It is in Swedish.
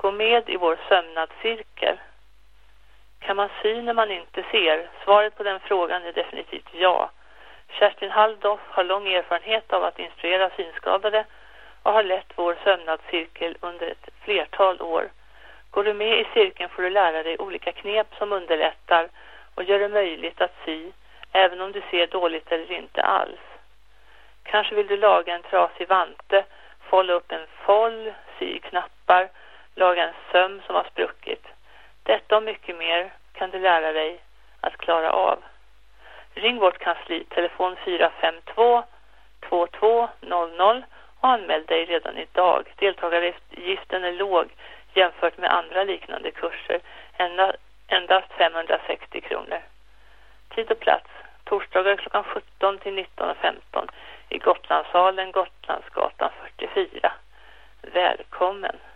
Gå med i vår sömnadscirkel. Kan man sy när man inte ser? Svaret på den frågan är definitivt ja. Kerstin Halldoff har lång erfarenhet av att instruera synskadade och har lett vår sömnadscirkel under ett flertal år. Går du med i cirkeln får du lära dig olika knep som underlättar och gör det möjligt att sy även om du ser dåligt eller inte alls. Kanske vill du laga en trasig vante, folla upp en foll, sy knappar, laga en söm som har spruckit. Detta och mycket mer kan du lära dig att klara av. Ring vårt kansli, telefon 452 2200 och anmäl dig redan idag. Deltagaravgiften är låg jämfört med andra liknande kurser, endast 560 kronor. Tid och plats, torsdagar klockan 17 till 19.15 i Gotlandssalen, Gotlandsgatan 44. Välkommen!